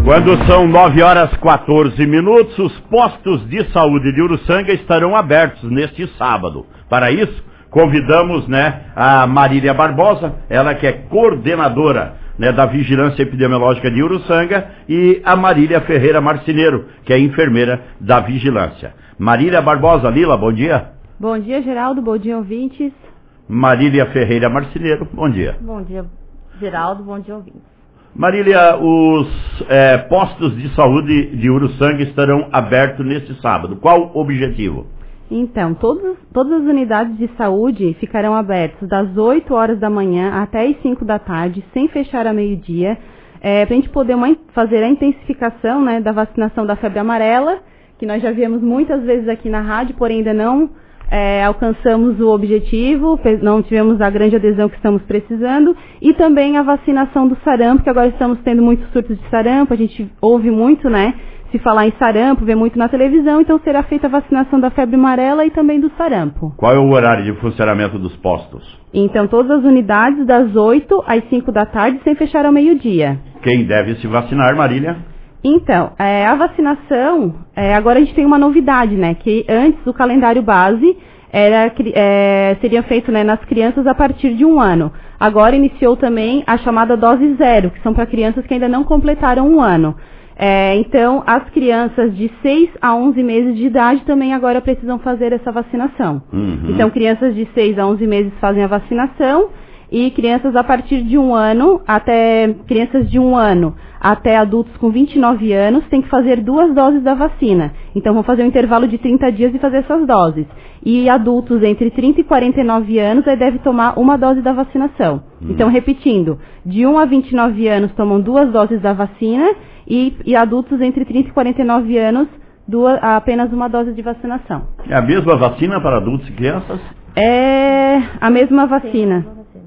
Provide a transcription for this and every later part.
Quando são 9h14, os postos de saúde de Uruçanga estarão abertos neste sábado. Para isso, convidamos a Marília Barbosa, ela que é coordenadora da Vigilância Epidemiológica de Uruçanga, e a Marília Ferreira Marceneiro, que é enfermeira da Vigilância. Marília Barbosa, Lila, bom dia. Bom dia, Geraldo, bom dia, ouvintes. Marília Ferreira Marceneiro, bom dia. Bom dia, Geraldo, bom dia, ouvintes. Marília, os postos de saúde de Uruçanga estarão abertos neste sábado. Qual o objetivo? Então, todas as unidades de saúde ficarão abertas das 8 horas da manhã até as 5 da tarde, sem fechar a meio-dia, para a gente poder fazer a intensificação da vacinação da febre amarela, que nós já viemos muitas vezes aqui na rádio, porém ainda não alcançamos o objetivo, não tivemos a grande adesão que estamos precisando, e também a vacinação do sarampo, que agora estamos tendo muitos surtos de sarampo, a gente ouve muito, se falar em sarampo, vê muito na televisão, então será feita a vacinação da febre amarela e também do sarampo. Qual é o horário de funcionamento dos postos? Então, todas as unidades das 8 às 5 da tarde, sem fechar ao meio-dia. Quem deve se vacinar, Marília? Então, a vacinação, agora a gente tem uma novidade, que antes o calendário base seria feito nas crianças a partir de 1 ano. Agora iniciou também a chamada dose zero, que são para crianças que ainda não completaram 1 ano. Então, as crianças de 6 a 11 meses de idade também agora precisam fazer essa vacinação. Uhum. Então, crianças de 6 a 11 meses fazem a vacinação, e crianças a partir de 1 ano, crianças de 1 ano até adultos com 29 anos, têm que fazer 2 doses da vacina. Então, vão fazer um intervalo de 30 dias e fazer essas doses. E adultos entre 30 e 49 anos, aí deve tomar 1 dose da vacinação. Então, repetindo, de 1 a 29 anos tomam 2 doses da vacina, e adultos entre 30 e 49 anos, apenas 1 dose de vacinação. É a mesma vacina para adultos e crianças? É a mesma vacina.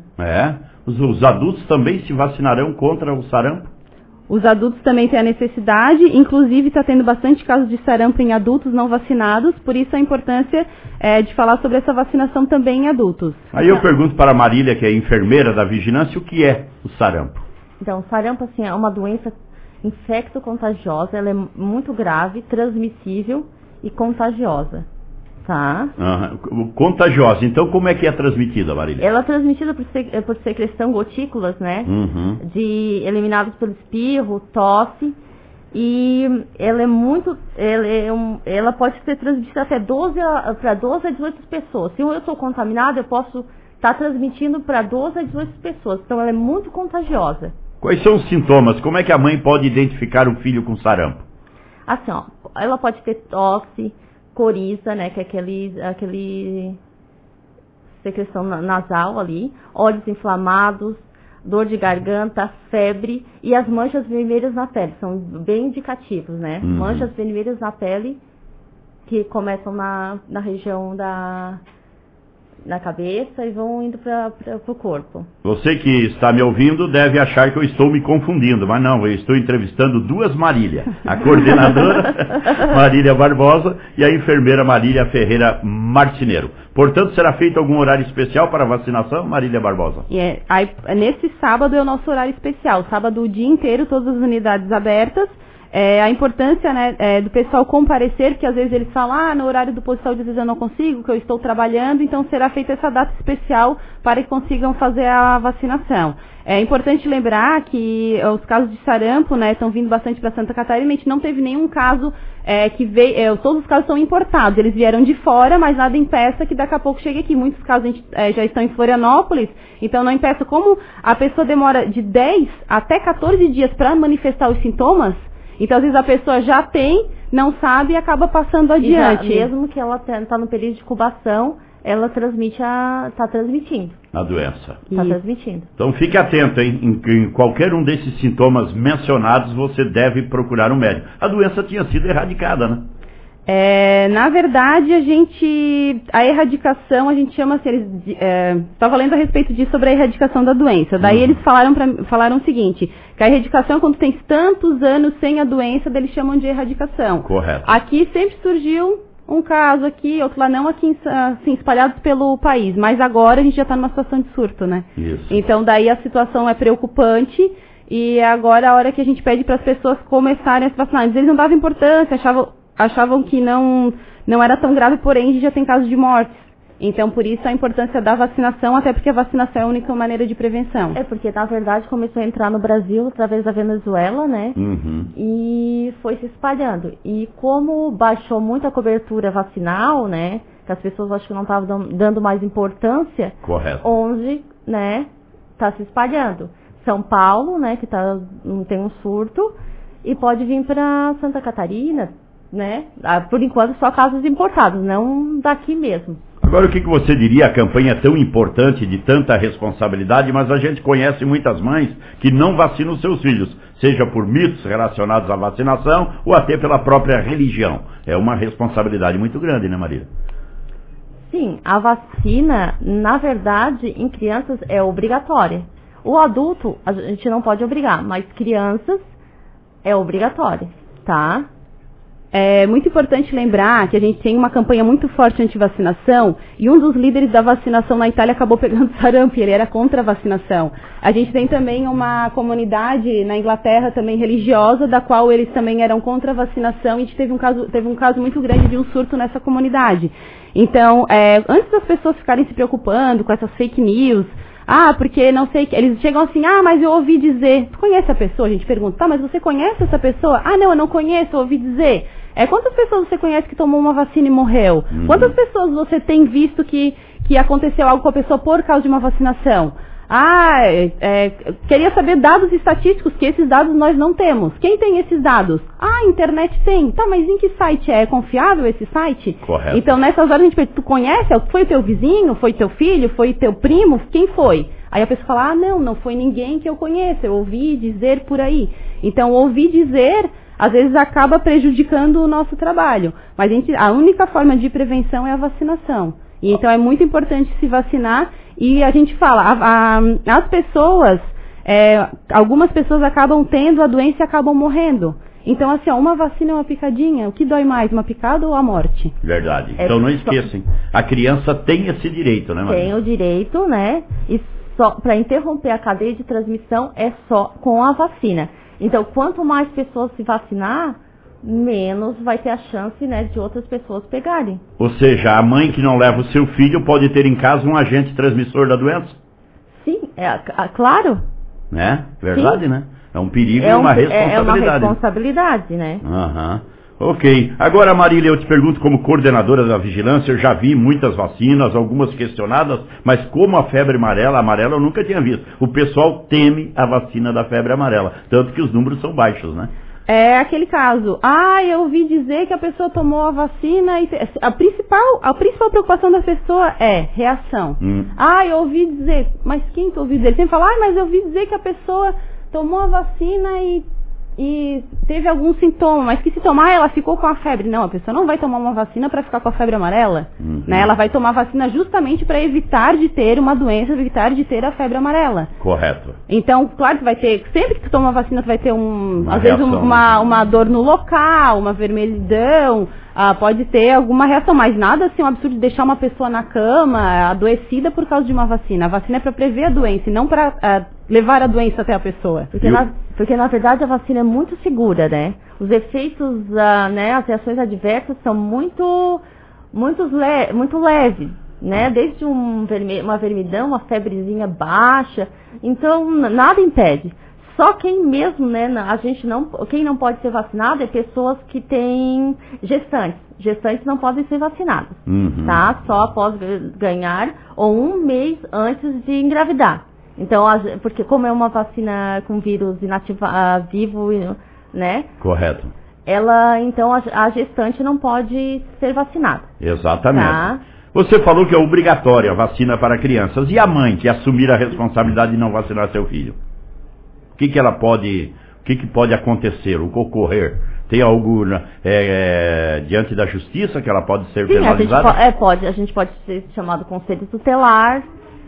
Os adultos também se vacinarão contra o sarampo? Os adultos também têm a necessidade, inclusive está tendo bastante casos de sarampo em adultos não vacinados, por isso a importância de falar sobre essa vacinação também em adultos. Aí eu pergunto para a Marília, que é enfermeira da Vigilância, o que é o sarampo? Então, o sarampo é uma doença infecto-contagiosa, ela é muito grave, transmissível e contagiosa, tá? Contagiosa, então como é que é transmitida, Marília? Ela é transmitida por secreção gotículas, eliminadas pelo espirro, tosse, e ela ela pode ser transmitida até para 12 a 18 pessoas. Se eu estou contaminada, eu posso estar transmitindo para 12 a 18 pessoas, então ela é muito contagiosa. Quais são os sintomas? Como é que a mãe pode identificar um filho com sarampo? Assim, ela pode ter tosse, coriza, que é aquele secreção nasal ali, olhos inflamados, dor de garganta, febre e as manchas vermelhas na pele, são bem indicativos, Manchas vermelhas na pele que começam na região na cabeça e vão indo para o corpo. Você que está me ouvindo deve achar que eu estou me confundindo, mas não, eu estou entrevistando 2 Marília, a coordenadora Marília Barbosa e a enfermeira Marília Ferreira Marceneiro. Portanto, será feito algum horário especial para a vacinação, Marília Barbosa? Nesse sábado é o nosso horário especial, sábado o dia inteiro, todas as unidades abertas. A importância do pessoal comparecer, que às vezes eles falam, no horário do posto de saúde às vezes eu não consigo, que eu estou trabalhando, então será feita essa data especial para que consigam fazer a vacinação. É importante lembrar que os casos de sarampo estão vindo bastante para Santa Catarina, a gente não teve nenhum caso que veio, todos os casos são importados, eles vieram de fora, mas nada impeça que daqui a pouco chegue aqui. Muitos casos já estão em Florianópolis, então não impeça. Como a pessoa demora de 10 até 14 dias para manifestar os sintomas, então, às vezes, a pessoa já tem, não sabe e acaba passando adiante. Mesmo que ela está no período de incubação, ela está transmitindo. A doença. Está transmitindo. Então, fique atento, hein? Em qualquer um desses sintomas mencionados, você deve procurar um médico. A doença tinha sido erradicada, Na verdade, a erradicação, a gente chama assim, estava lendo a respeito disso, sobre a erradicação da doença. Daí eles falaram o seguinte, que a erradicação é quando tem tantos anos sem a doença, eles chamam de erradicação. Correto. Aqui sempre surgiu um caso aqui, outro lá não, aqui assim, espalhados pelo país, mas agora a gente já está numa situação de surto, Isso. Então daí a situação é preocupante. e agora a hora que a gente pede para as pessoas começarem a se vacinar. Eles não davam importância, achavam que não era tão grave, porém já tem casos de mortes. Então, por isso a importância da vacinação, até porque a vacinação é a única maneira de prevenção. É porque, na verdade, começou a entrar no Brasil através da Venezuela, né? E foi se espalhando. E como baixou muito a cobertura vacinal, né? Que as pessoas acho que não estavam dando mais importância. Correto. Onde, né? Está se espalhando. São Paulo, né? Que tem um surto. E pode vir para Santa Catarina, né? Por enquanto, só casos importados, não daqui mesmo. Agora, o que você diria? A campanha é tão importante, de tanta responsabilidade, mas a gente conhece muitas mães que não vacinam os seus filhos, seja por mitos relacionados à vacinação ou até pela própria religião. É uma responsabilidade muito grande, né, Maria? Sim, a vacina, na verdade, em crianças é obrigatória. O adulto, a gente não pode obrigar, mas crianças é obrigatória, tá? É muito importante lembrar que a gente tem uma campanha muito forte anti-vacinação e um dos líderes da vacinação na Itália acabou pegando sarampo e ele era contra a vacinação. A gente tem também uma comunidade na Inglaterra também religiosa, da qual eles também eram contra a vacinação e a gente teve um caso muito grande de um surto nessa comunidade. Então, antes das pessoas ficarem se preocupando com essas fake news, porque não sei, eles chegam assim, mas eu ouvi dizer, tu conhece a pessoa? A gente pergunta, tá, mas você conhece essa pessoa? Não, eu não conheço, eu ouvi dizer. Quantas pessoas você conhece que tomou uma vacina e morreu? Quantas pessoas você tem visto que aconteceu algo com a pessoa por causa de uma vacinação? Queria saber dados estatísticos, que esses dados nós não temos. Quem tem esses dados? A internet tem. Tá, mas em que site é? É confiável esse site? Correto. Então, nessas horas a gente pergunta, tu conhece? Foi o teu vizinho? Foi teu filho? Foi teu primo? Quem foi? Aí a pessoa fala, não foi ninguém que eu conheço, eu ouvi dizer por aí. Então, ouvir dizer, às vezes acaba prejudicando o nosso trabalho. Mas a única forma de prevenção é a vacinação. E então é muito importante se vacinar. E a gente fala, as pessoas, algumas pessoas acabam tendo a doença e acabam morrendo. Então, assim, uma vacina é uma picadinha, o que dói mais, uma picada ou a morte? Verdade. Então não esqueçam, a criança tem esse direito, né, Maria? Tem o direito, né? E só para interromper a cadeia de transmissão é só com a vacina. Então, quanto mais pessoas se vacinar, menos vai ter a chance, né, de outras pessoas pegarem. Ou seja, a mãe que não leva o seu filho pode ter em casa um agente transmissor da doença? Sim, claro. Né? Verdade, sim. Né? É um perigo e uma responsabilidade. É uma responsabilidade, né? Ok. Agora, Marília, eu te pergunto, como coordenadora da vigilância, eu já vi muitas vacinas, algumas questionadas, mas como a febre amarela eu nunca tinha visto. O pessoal teme a vacina da febre amarela, tanto que os números são baixos, né? É aquele caso, eu ouvi dizer que a pessoa tomou a vacina e a principal preocupação da pessoa é reação. Eu ouvi dizer, mas quem tu ouviu dizer? Ele sempre fala, mas eu ouvi dizer que a pessoa tomou a vacina e teve algum sintoma, mas que sintoma? Ela ficou com a febre. Não, a pessoa não vai tomar uma vacina para ficar com a febre amarela, né? Ela vai tomar vacina justamente para evitar de ter uma doença, evitar de ter a febre amarela. Correto. Então, claro que vai ter, sempre que tu toma vacina, tu vai ter às vezes uma dor no local, uma vermelhidão, pode ter alguma reação, mas nada assim um absurdo de deixar uma pessoa na cama, adoecida por causa de uma vacina. A vacina é para prever a doença e não para levar a doença até a pessoa. Porque na verdade a vacina é muito segura, né? Os efeitos, né, as reações adversas são muito leves, né? Desde uma vermelhidão, uma febrezinha baixa, então nada impede. Só quem mesmo, né, quem não pode ser vacinado é pessoas que têm gestantes. Gestantes não podem ser vacinadas, tá? Só após ganhar ou um mês antes de engravidar. Então, porque como é uma vacina com vírus vivo, né? Correto. Então, a gestante não pode ser vacinada. Exatamente. Tá? Você falou que é obrigatória a vacina para crianças. E a mãe que assumir a responsabilidade de não vacinar seu filho? O que pode acontecer, ocorrer? Tem algo diante da justiça que ela pode ser penalizada? A gente pode ser chamado conselho tutelar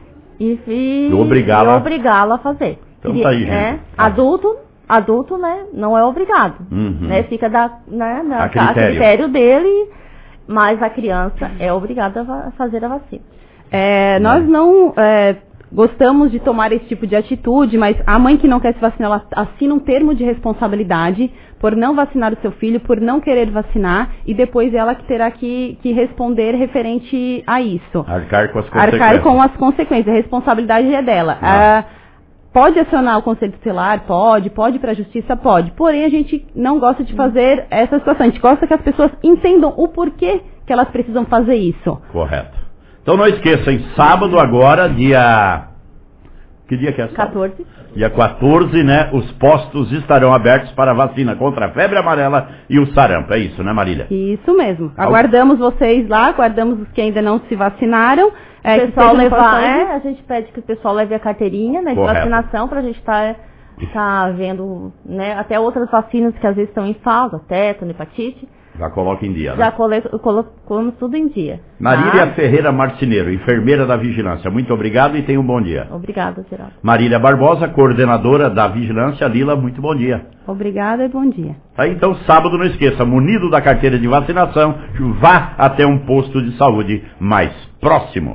e obrigá-la a fazer. Então tá aí, gente. Adulto, né, não é obrigado. Né, fica a critério dele, mas a criança é obrigada a fazer a vacina. Nós não... gostamos de tomar esse tipo de atitude, mas a mãe que não quer se vacinar, ela assina um termo de responsabilidade por não vacinar o seu filho, por não querer vacinar, e depois ela que terá que responder referente a isso. Arcar com as consequências. Arcar com as consequências, a responsabilidade é dela. Pode acionar o Conselho Tutelar? Pode ir para a Justiça? Pode. Porém, a gente não gosta de fazer essa situação. A gente gosta que as pessoas entendam o porquê que elas precisam fazer isso. Correto. Então não esqueça, em sábado agora, dia... Que dia que é? 14. Dia 14, né? Os postos estarão abertos para vacina contra a febre amarela e o sarampo. É isso, né, Marília? Isso mesmo. Aguardamos vocês lá, aguardamos os que ainda não se vacinaram. O pessoal levar, a gente pede que o pessoal leve a carteirinha, né, de vacinação, para a gente tá vendo, né, até outras vacinas que às vezes estão em falta, tétano, hepatite. Já coloca em dia, né? Já colocamos tudo em dia. Marília Ferreira Marceneiro, enfermeira da Vigilância. Muito obrigado e tenha um bom dia. Obrigada, Geraldo. Marília Barbosa, coordenadora da Vigilância. Lila, muito bom dia. Obrigada e bom dia. Tá, então, sábado, não esqueça, munido da carteira de vacinação, vá até um posto de saúde mais próximo.